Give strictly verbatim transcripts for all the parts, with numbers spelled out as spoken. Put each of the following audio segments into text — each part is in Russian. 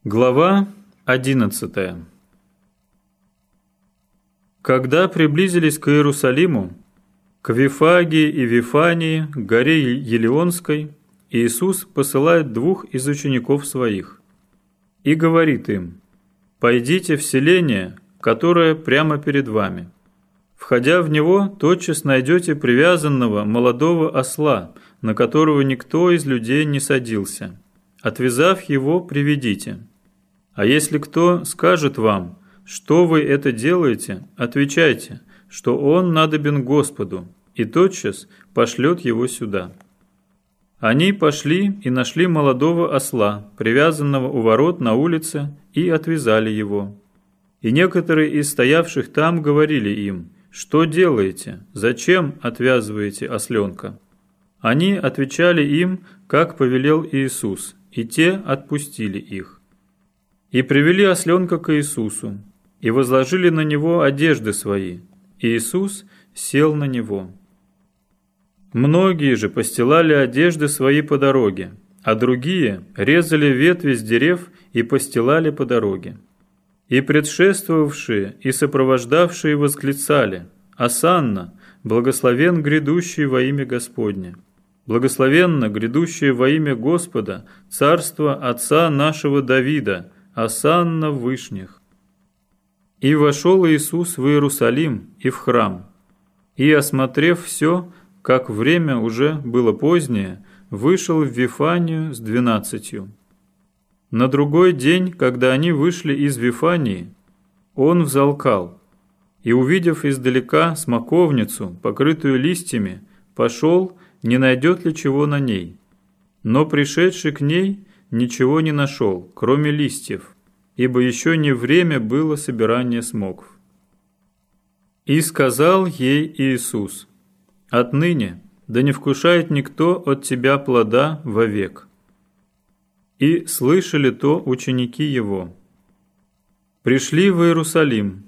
Глава одиннадцатая. Когда приблизились к Иерусалиму, к Вифагии и Вифании, к горе Елеонской, Иисус посылает двух из учеников своих и говорит им: «Пойдите в селение, которое прямо перед вами. Входя в него, тотчас найдете привязанного молодого осла, на которого никто из людей не садился. Отвязав его, приведите. А если кто скажет вам, что вы это делаете, отвечайте, что он надобен Господу, и тотчас пошлет его сюда». Они пошли и нашли молодого осла, привязанного у ворот на улице, и отвязали его. И некоторые из стоявших там говорили им: «Что делаете? Зачем отвязываете осленка?» Они отвечали им, как повелел Иисус, и те отпустили их. И привели осленка к Иисусу, и возложили на него одежды свои. Иисус сел на него. Многие же постилали одежды свои по дороге, а другие резали ветви с дерев и постилали по дороге. И предшествовавшие и сопровождавшие восклицали: «Осанна, благословен грядущий во имя Господне! Благословенно грядущее во имя Господа, царство отца нашего Давида, осанна в вышних!» И вошел Иисус в Иерусалим и в храм, и, осмотрев все, как время уже было позднее, вышел в Вифанию с двенадцатью. На другой день, когда они вышли из Вифании, он взалкал, и, увидев издалека смоковницу, покрытую листьями, пошел, не найдет ли чего на ней. Но пришедший к ней ничего не нашел, кроме листьев, ибо еще не время было собирания смокв. И сказал ей Иисус: «Отныне да не вкушает никто от тебя плода вовек». И слышали то ученики его. Пришли в Иерусалим.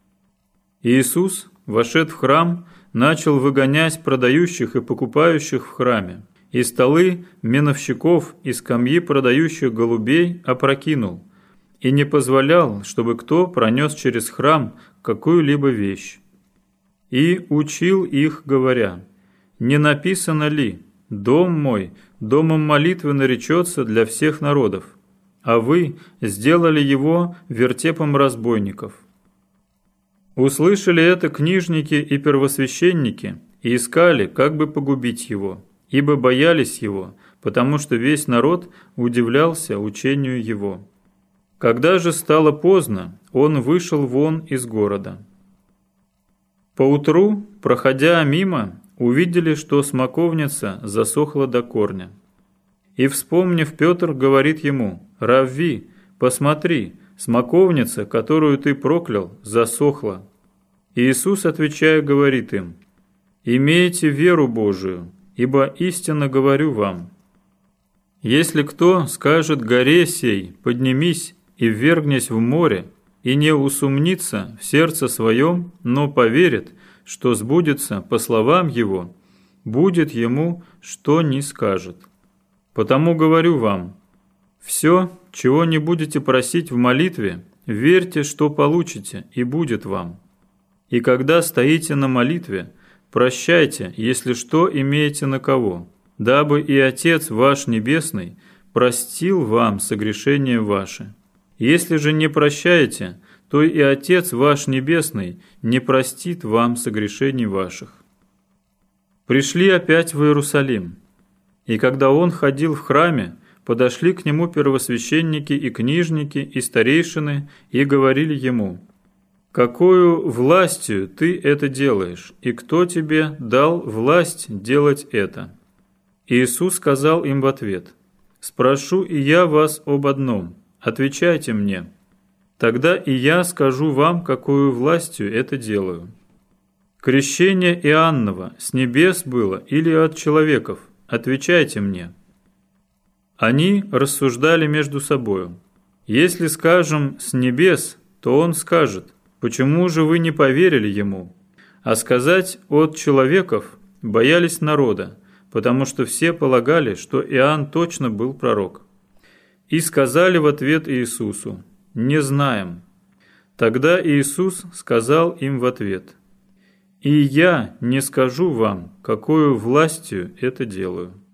Иисус, вошед в храм, начал выгонять продающих и покупающих в храме, и столы меновщиков и скамьи продающих голубей опрокинул, и не позволял, чтобы кто пронес через храм какую-либо вещь. И учил их, говоря: «Не написано ли: дом мой домом молитвы наречется для всех народов, а вы сделали его вертепом разбойников». Услышали это книжники и первосвященники и искали, как бы погубить его, ибо боялись его, потому что весь народ удивлялся учению его. Когда же стало поздно, он вышел вон из города. Поутру, проходя мимо, увидели, что смоковница засохла до корня. И, вспомнив, Петр говорит ему: «Равви, посмотри, смоковница, которую ты проклял, засохла». И Иисус, отвечая, говорит им: «Имейте веру Божию, ибо истинно говорю вам, если кто скажет горе сей: поднимись и ввергнись в море, и не усомнится в сердце своем, но поверит, что сбудется по словам его, будет ему, что ни скажет. Потому говорю вам, все, чего не будете просить в молитве, верьте, что получите, и будет вам. И когда стоите на молитве, прощайте, если что имеете на кого, дабы и Отец ваш Небесный простил вам согрешения ваши. Если же не прощаете, то и Отец ваш Небесный не простит вам согрешений ваших». Пришли опять в Иерусалим, и когда он ходил в храме, подошли к нему первосвященники и книжники и старейшины и говорили ему: «Какою властью ты это делаешь, и кто тебе дал власть делать это?» Иисус сказал им в ответ: «Спрошу и я вас об одном, отвечайте мне. Тогда и я скажу вам, какую властью это делаю. Крещение Иоанново с небес было или от человеков? Отвечайте мне». Они рассуждали между собою: «Если скажем «с небес», то он скажет: почему же вы не поверили ему?» А сказать «от человеков» боялись народа, потому что все полагали, что Иоанн точно был пророк. И сказали в ответ Иисусу: «Не знаем». Тогда Иисус сказал им в ответ: «И я не скажу вам, какою властью это делаю».